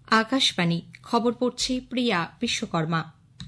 আকাশবাণী খবর পড়ছি প্রিয়া বিশ্বকর্মা।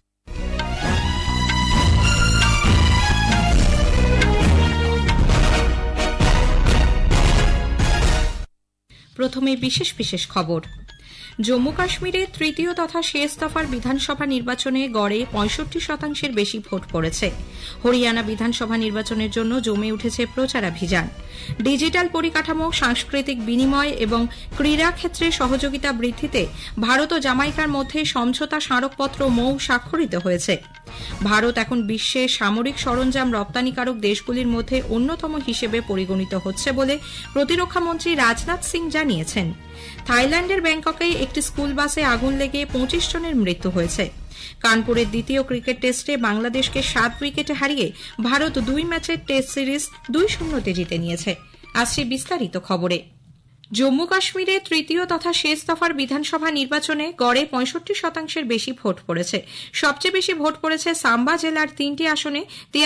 প্রথমে বিশেষ বিশেষ খবর। জম্মু কাশ্মীরে তৃতীয় তথা শেষ দফার বিধানসভা নির্বাচনে গড়ে 65% বেশি ভোট পড়েছে। হরিয়ানা বিধানসভা নির্বাচনের জন্য জমে উঠেছে প্রচারাভিযান। ডিজিটাল পরিকাঠামো, সাংস্কৃতিক বিনিময় এবং ক্রীড়া ক্ষেত্রে সহযোগিতা বৃদ্ধিতে ভারত ও জামাইকার মধ্যে সমঝোতা স্মারকপত্র মৌ স্বাক্ষরিত হয়েছে। ভারত এখন বিশ্বে সামরিক সরঞ্জাম রপ্তানিকারক দেশগুলির মধ্যে অন্যতম হিসেবে পরিগণিত হচ্ছে বলে প্রতিরক্ষামন্ত্রী রাজনাথ সিং জানিয়েছেন। থাইল্যান্ডের ব্যাংককে একটি স্কুল বাসে আগুন লেগে 25 জনের মৃত্যু হয়েছে। কানপুরের দ্বিতীয় ক্রিকেট টেস্টে বাংলাদেশকে 7 উইকেটে হারিয়ে ভারত 2 ম্যাচের টেস্ট সিরিজ 2-0 জিতে নিয়েছে। আসছে বিস্তারিত খবরে। জম্মু কাশ্মীরে তৃতীয় তথা শেষ দফার বিধানসভা নির্বাচনে গড়ে 65% বেশি ভোট পড়েছে। সবচেয়ে বেশি ভোট পড়েছে সাম্বা জেলার 3টি আসনে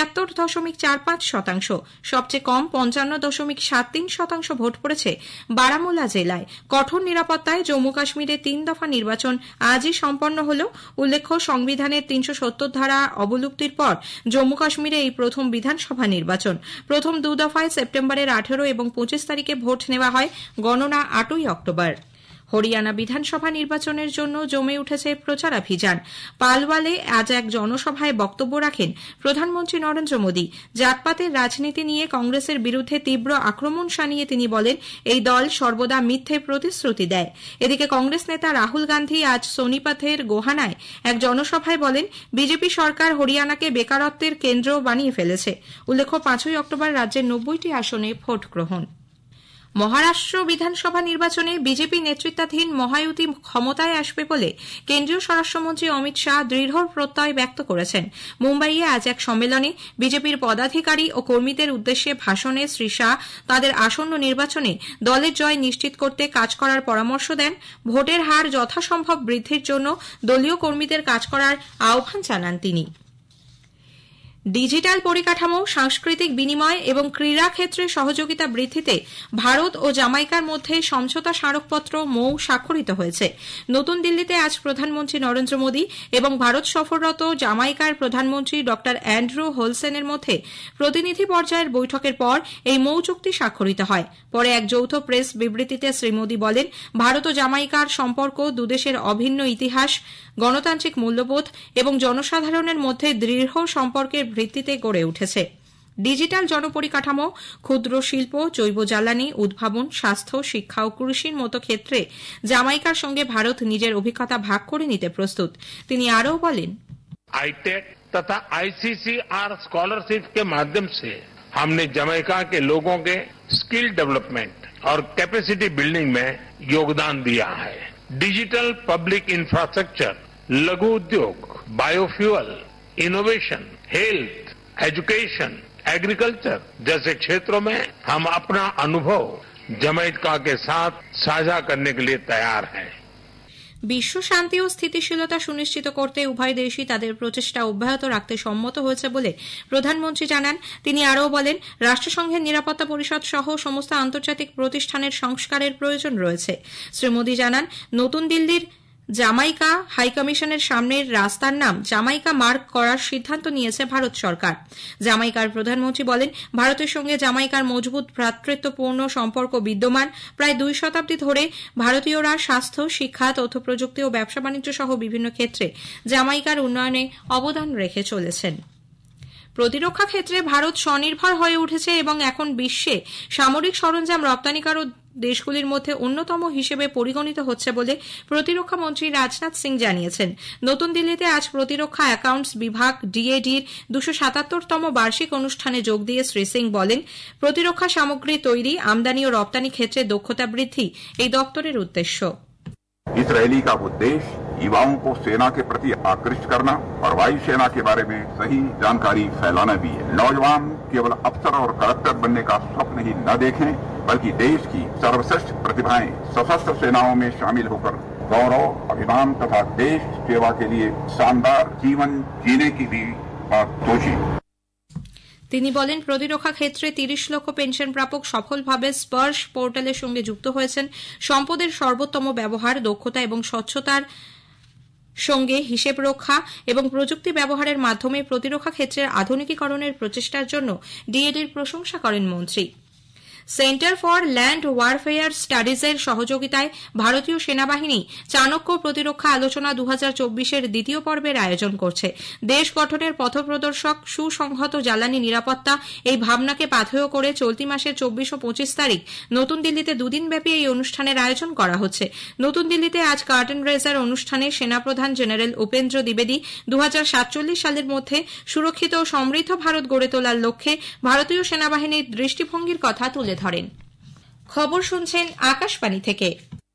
73.45%। সবচেয়ে কম 55.73% ভোট পড়েছে বারামুলা জেলায়। কঠোর নিরাপত্তায় জম্মু কাশ্মীরে 3 দফা নির্বাচন আজই সম্পন্ন হল। উল্লেখ্য, সংবিধানের 370 ধারা অবলুপ্তির পর জম্মু কাশ্মীরে এই প্রথম বিধানসভা নির্বাচন। প্রথম 2 দফায় সেপ্টেম্বরের 18 এবং 25 তারিখে ভোট নেওয়া হয়, গণনা 8ই অক্টোবর। হরিয়ানা বিধানসভা নির্বাচনের জন্য জমে উঠেছে প্রচারাভিযান। পালওয়ালে আজ এক জনসভায় বক্তব্য রাখেন প্রধানমন্ত্রী নরেন্দ্র মোদী। জাতপাতের রাজনীতি নিয়ে কংগ্রেসের বিরুদ্ধে তীব্র আক্রমণ শানিয়ে তিনি বলেন, এই দল সর্বদা মিথ্যে প্রতিশ্রুতি দেয়। এদিকে কংগ্রেস নেতা রাহুল গান্ধী আজ সোনিপথের গোহানায় এক জনসভায় বলেন, বিজেপি সরকার হরিয়ানাকে বেকারত্বের কেন্দ্র বানিয়ে ফেলেছে। উল্লেখ্য, 5ই অক্টোবর রাজ্যের 90টি আসনে ভোট গ্রহণ। মহারাষ্ট্র বিধানসভা নির্বাচনে বিজেপি নেতৃত্বাধীন মহায়ুতি ক্ষমতায় আসবে বলে কেন্দ্রীয় স্বরাষ্ট্রমন্ত্রী অমিত শাহ দৃঢ় প্রত্যয় ব্যক্ত করেছেন। মুম্বাইয়ে আজ এক সম্মেলনে বিজেপির পদাধিকারী ও কর্মীদের উদ্দেশ্যে ভাষণে শ্রী শাহ তাদের আসন্ন নির্বাচনে দলের জয় নিশ্চিত করতে কাজ করার পরামর্শ দেন। ভোটের হার যথাসম্ভব বৃদ্ধির জন্য দলীয় কর্মীদের কাজ করার আহ্বান জানান তিনি। ডিজিটাল পরিকাঠামো, সাংস্কৃতিক বিনিময় এবং ক্রীড়া ক্ষেত্রে সহযোগিতা বৃদ্ধিতে ভারত ও জামাইকার মধ্যে সমঝোতা স্মারকপত্র মৌ স্বাক্ষরিত হয়েছে। নতুন দিল্লিতে আজ প্রধানমন্ত্রী নরেন্দ্র মোদী এবং ভারত সফররত জামাইকার প্রধানমন্ত্রী ড অ্যান্ড্রু হোলসেনের মধ্যে প্রতিনিধি পর্যায়ের বৈঠকের পর এই মৌ চুক্তি স্বাক্ষরিত হয়। পরে এক যৌথ প্রেস বিবৃতিতে শ্রী মোদী বলেন, ভারত ও জামাইকার সম্পর্ক দুদেশের অভিন্ন ইতিহাস, গণতান্ত্রিক মূল্যবোধ এবং জনসাধারণের মধ্যে দৃঢ় সম্পর্কের ভিত্তিতে গড়ে উঠেছে। ডিজিটাল জনপরিকাঠামো, ক্ষুদ্র শিল্প, জৈব জ্বালানি, উদ্ভাবন, স্বাস্থ্য, শিক্ষা ও কৃষির মতো ক্ষেত্রে জামাইকার সঙ্গে ভারত নিজের অভিজ্ঞতা ভাগ করে নিতে প্রস্তুত। তিনি আরও বলেন, आईटेक तथा आईसीसीआर स्कॉलरशिप के माध्यम से हमने जमैका के लोगों के स्किल डेवलपमेंट और कैपेसिटी बिल्डिंग में योगदान दिया है। डिजिटल पब्लिक इंफ्रास्ट्रक्चर, लघु उद्योग, biofuel, innovation, health, education, agriculture जैसे क्षेत्रों में हम अपना अनुभव जमैका के साथ साझा करने के लिए तैयार हैं। বিশ্ব শান্তি ও স্থিতিশীলতা সুনিশ্চিত করতে উভয় দেশই তাদের প্রচেষ্টা অব্যাহত রাখতে সম্মত হয়েছে বলে প্রধানমন্ত্রী জানান। তিনি আরও বলেন, রাষ্ট্রসংঘের নিরাপত্তা পরিষদ সহ সমস্ত আন্তর্জাতিক প্রতিষ্ঠানের সংস্কারের প্রয়োজন রয়েছে। শ্রী মোদী জানান, নতুন দিল্লির জামাইকা হাইকমিশনের সামনের রাস্তার নাম জামাইকা মার্ক করার সিদ্ধান্ত নিয়েছে ভারত সরকার। জামাইকার প্রধানমন্ত্রী বলেন, ভারতের সঙ্গে জামাইকার মজবুত ভ্রাতৃত্বপূর্ণ সম্পর্ক বিদ্যমান। প্রায় 2 শতাব্দী ধরে ভারতীয়রা স্বাস্থ্য, শিক্ষা, তথ্য প্রযুক্তি ও ব্যবসা বাণিজ্য সহ বিভিন্ন ক্ষেত্রে জামাইকার উন্নয়নে অবদান রেখে চলেছেন। প্রতিরক্ষা ক্ষেত্রে ভারত স্বনির্ভর হয়ে উঠেছে এবং এখন বিশ্বে সামরিক সরঞ্জাম রপ্তানিকারক দেশগুলির মধ্যে অন্যতম হিসেবে পরিগণিত হচ্ছে বলে প্রতিরক্ষা মন্ত্রী রাজনাথ সিং জানিয়েছেন। নতুন দিল্লিতে আজ প্রতিরক্ষা অ্যাকাউন্টস বিভাগ ডিএডির 277তম বার্ষিক অনুষ্ঠানে যোগ দিয়ে শ্রী সিং বলেন, প্রতিরক্ষা সামগ্রী তৈরি, আমদানি ও রপ্তানি ক্ষেত্রে দক্ষতা বৃদ্ধি এই দপ্তরের উদ্দেশ্য। इस रैली का उद्देश्य युवाओं को सेना के प्रति आकृष्ट करना और वायुसेना के बारे में सही जानकारी फैलाना भी है। नौजवान केवल अफसर और कलेक्टर बनने का स्वप्न ही न देखें, बल्कि देश की सर्वश्रेष्ठ प्रतिभाएं सशस्त्र सेनाओं में शामिल होकर गौरव, अभिमान तथा देश सेवा के लिए शानदार जीवन जीने की भी बात सोचें। তিনি বলেন, প্রতিরক্ষা ক্ষেত্রে 30 লক্ষ পেনশন প্রাপক সফলভাবে স্পর্শ পোর্টালের সঙ্গে যুক্ত হয়েছেন। সম্পদের সর্বোত্তম ব্যবহার, দক্ষতা এবং স্বচ্ছতার সঙ্গে হিসেব রক্ষা এবং প্রযুক্তি ব্যবহারের মাধ্যমে প্রতিরক্ষা ক্ষেত্রের আধুনিকীকরণের প্রচেষ্টার জন্য ডিএডির প্রশংসা করেন মন্ত্রী। সেন্টার ফর ল্যান্ড ওয়ারফেয়ার স্টাডিজের সহযোগিতায় ভারতীয় সেনাবাহিনী চাণক্য প্রতিরক্ষা আলোচনা 2024-এর দ্বিতীয় পর্বের আয়োজন করছে। দেশ গঠনের পথপ্রদর্শক সুসংহত জ্বালানি নিরাপত্তা এই ভাবনাকে পাথেয় করে চলতি মাসের 24 ও 25 তারিখ নতুন দিল্লিতে দুদিনব্যাপী এই অনুষ্ঠানের আয়োজন করা হচ্ছে। নতুন দিল্লিতে আজ কার্টেন রেজার অনুষ্ঠানে সেনাপ্রধান জেনারেল উপেন্দ্র দ্বিবেদী 2047 সালের মধ্যে সুরক্ষিত ও সমৃদ্ধ ভারত গড়ে তোলার লক্ষ্যে ভারতীয় সেনাবাহিনীর দৃষ্টিভঙ্গির কথা তুলে ধরেন। খবর শুনছেন আকাশবাণী থেকে।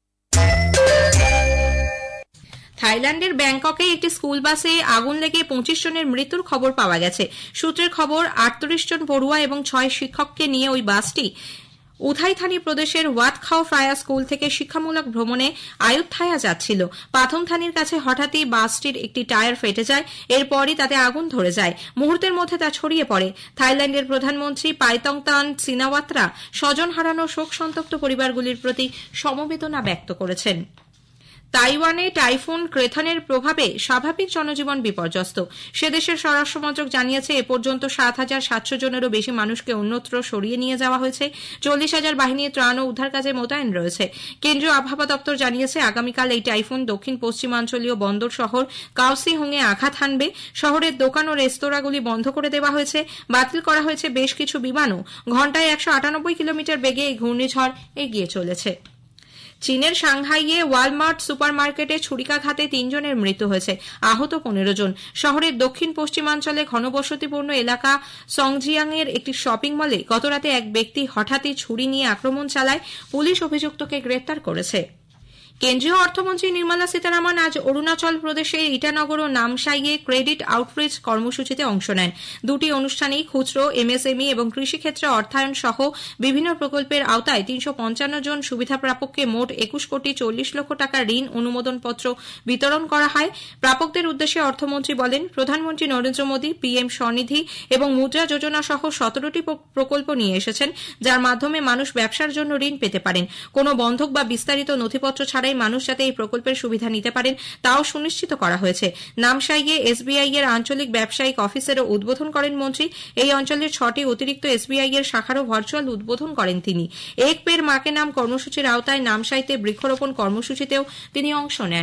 থাইল্যান্ডের ব্যাংককে একটি স্কুল বাসে আগুন লেগে 25 জনের মৃত্যুর খবর পাওয়া গেছে। সূত্রের খবর, 38 জন পড়ুয়া এবং 6 শিক্ষককে নিয়ে ওই বাসটি উথাইথানি প্রদেশের ওয়াতখাও ফ্রায়া স্কুল থেকে শিক্ষামূলক ভ্রমণে আয়ুত্থায়া যাচ্ছিল। পাথমথানির কাছে হঠাৎই বাসটির একটি টায়ার ফেটে যায়। এরপরই তাতে আগুন ধরে যায়। মুহূর্তের মধ্যে তা ছড়িয়ে পড়ে। থাইল্যান্ডের প্রধানমন্ত্রী পাইতংতান সিনাওয়াত্রা স্বজন হারানো শোক সন্তপ্ত পরিবারগুলির প্রতি সমবেদনা ব্যক্ত করেছেন। তাইওয়ানে টাইফুন ক্রেথনের প্রভাবে স্বাভাবিক জনজীবন বিপর্যস্ত। সে দেশের স্বরাষ্ট্রমন্ত্রক জানিয়েছে, এ পর্যন্ত 7,700 জনেরও বেশি মানুষকে অন্যত্র সরিয়ে নিয়ে যাওয়া হয়েছে। 40,000 বাহিনীর ত্রাণ ও উদ্ধার কাজে মোতায়েন রয়েছে। কেন্দ্রীয় আবহাওয়া দপ্তর জানিয়েছে, আগামীকাল এই টাইফুন দক্ষিণ পশ্চিমাঞ্চলীয় বন্দর শহর কাওসিহংয়ে আঘাত হানবে। শহরের দোকান ও রেস্তোরাঁগুলি বন্ধ করে দেওয়া হয়েছে। বাতিল করা হয়েছে বেশ কিছু বিমানও। ঘণ্টায় 198 কিলোমিটার বেগে এই ঘূর্ণিঝড় এগিয়ে চলেছে। চীনের সাংহাইয়ে ওয়ালমার্ট সুপারমার্কেটে ছুরিকাঘাতে 3 জনের মৃত্যু হয়েছে, আহত 15 জন। শহরের দক্ষিণ পশ্চিমাঞ্চলে ঘনবসতিপূর্ণ এলাকা সংজিয়াংয়ের একটি শপিং মলে গতরাতে এক ব্যক্তি হঠাৎই ছুরি নিয়ে আক্রমণ চালায়। পুলিশ অভিযুক্তকে গ্রেপ্তার করেছে। কেন্দ্রীয় অর্থমন্ত্রী নির্মলা সীতারামন আজ অরুণাচল প্রদেশের ইটানগর ও নামসাইয়ে ক্রেডিট আউটরিচ কর্মসূচিতে অংশ নেন। দুটি অনুষ্ঠানেই খুচরো, এমএসএমই এবং কৃষিক্ষেত্রে অর্থায়ন সহ বিভিন্ন প্রকল্পের আওতায় 355 জন সুবিধাপ্রাপককে মোট 21 কোটি 40 লক্ষ টাকা ঋণ অনুমোদনপত্র বিতরণ করা হয়। প্রাপকদের উদ্দেশ্যে অর্থমন্ত্রী বলেন, প্রধানমন্ত্রী নরেন্দ্র মোদী পিএম স্বনিধি এবং মুদ্রা যোজনা সহ 17টি প্রকল্প নিয়ে এসেছেন, যার মাধ্যমে মানুষ ব্যবসার জন্য ঋণ পেতে পারেন। কোনো বন্ধক বা বিস্তারিত নথিপত্র ছাড়াই মানুষ যাতে এই প্রকল্পের সুবিধা নিতে পারেন তাও সুনিশ্চিত করা হয়েছে। নামসাইয়ে এসবিআই এর আঞ্চলিক ব্যবসায়িক অফিসেরও উদ্বোধন করেন মন্ত্রী। এই অঞ্চলের 6টি অতিরিক্ত এসবিআই এর শাখারও ভার্চুয়াল উদ্বোধন করেন তিনি। এক পেড় মাকে নাম কর্মসূচির আওতায় নামসাইতে বৃক্ষরোপণ কর্মসূচিতেও তিনি অংশ নেন।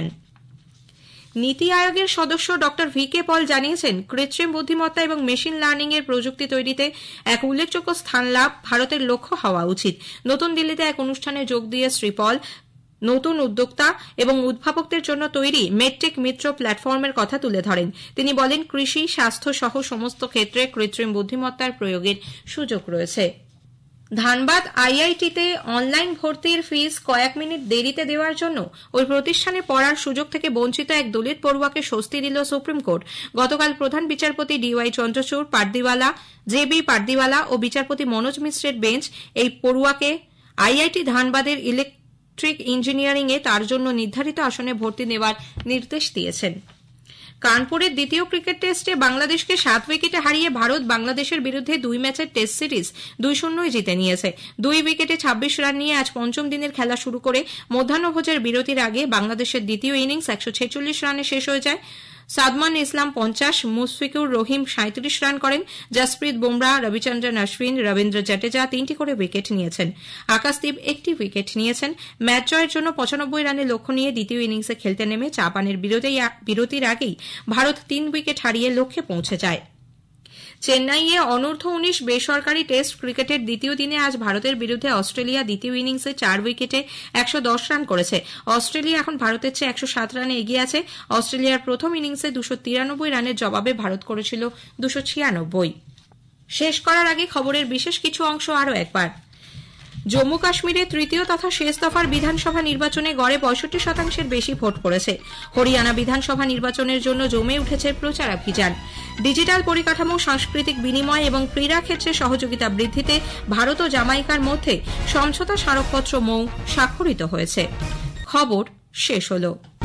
নীতি আয়োগের সদস্য ডক্টর ভিকে পল জানিয়েছেন, কৃত্রিম বুদ্ধিমত্তা এবং মেশিন লার্নিং এর প্রযুক্তি তৈরিতে এক উল্লেখযোগ্য স্থান লাভ ভারতের লক্ষ্য হওয়া উচিত। নতুন দিল্লিতে এক অনুষ্ঠানে যোগ দিয়ে শ্রী পল নতুন উদ্যোক্তা এবং উদ্ভাবকদের জন্য তৈরি মেডটেক মিত্র প্ল্যাটফর্মের কথা তুলে ধরেন। তিনি বলেন, কৃষি, স্বাস্থ্য সহ সমস্ত ক্ষেত্রে কৃত্রিম বুদ্ধিমত্তার প্রয়োগের সুযোগ রয়েছে। ধানবাদ আইআইটিতে অনলাইন ভর্তির ফিস কয়েক মিনিট দেরিতে দেওয়ার জন্য ওই প্রতিষ্ঠানে পড়ার সুযোগ থেকে বঞ্চিত এক দলিত পড়ুয়াকে স্বস্তি দিল সুপ্রিম কোর্ট। গতকাল প্রধান বিচারপতি ডিওয়াই চন্দ্রচূড়, পাড্ডিওয়ালা, জেবি পাড্ডিওয়ালা ও বিচারপতি মনোজ মিশ্রের বেঞ্চ এই পড়ুয়াকে আইআইটি ধানবাদের ইলেকট্রিক ইঞ্জিনিয়ারিং এ তার জন্য নির্ধারিত আসনে ভর্তি নেওয়ার নির্দেশ দিয়েছেন। কানপুরের দ্বিতীয় ক্রিকেট টেস্টে বাংলাদেশকে 7 উইকেটে হারিয়ে ভারত বাংলাদেশের বিরুদ্ধে 2 ম্যাচের টেস্ট সিরিজ 2-0 জিতে নিয়েছে। 2 উইকেটে 26 রান নিয়ে আজ পঞ্চম দিনের খেলা শুরু করে মধ্যাহ্নভোজের বিরতির আগে বাংলাদেশের দ্বিতীয় ইনিংস 146 রানে শেষ হয়ে যায়। সাদমান ইসলাম 50, মুশফিকুর রহিম 37 রান করেন। জসপ্রীত বুমরা, রবিচন্দ্রন অশ্বিন, রবীন্দ্র জাডেজা 3টি করে উইকেট নিয়েছেন। আকাশদীপ 1টি উইকেট নিয়েছেন। ম্যাচ জয়ের জন্য 95 রানের লক্ষ্য নিয়ে দ্বিতীয় ইনিংসে খেলতে নেমে চা পানের বিরতির আগেই ভারত 3 উইকেট হারিয়ে লক্ষ্যে পৌঁছে যায়। চেন্নাইয়ে অনূর্ধ্ব 19 বেসরকারি টেস্ট ক্রিকেটের দ্বিতীয় দিনে আজ ভারতের বিরুদ্ধে অস্ট্রেলিয়া দ্বিতীয় ইনিংসে 4 উইকেটে 110 রান করেছে। অস্ট্রেলিয়া এখন ভারতের চেয়ে 107 রানে এগিয়ে আছে। অস্ট্রেলিয়ার প্রথম ইনিংসে 293 রানের জবাবে ভারত করেছিল 296। শেষ করার আগে খবরের বিশেষ কিছু অংশ আরও একবার। জম্মু কাশ্মীরে তৃতীয় তথা শেষ দফার বিধানসভা নির্বাচনে গড়ে 65% বেশি ভোট পড়েছে। হরিয়ানা বিধানসভা নির্বাচনের জন্য জমে উঠেছে প্রচারাভিযান। ডিজিটাল পরিকাঠামো, সাংস্কৃতিক বিনিময় এবং ক্রীড়া ক্ষেত্রে সহযোগিতা বৃদ্ধিতে ভারত ও জামাইকার মধ্যে সমঝোতা স্মারকপত্র স্বাক্ষরিত হয়েছে। খবর শেষ হলো।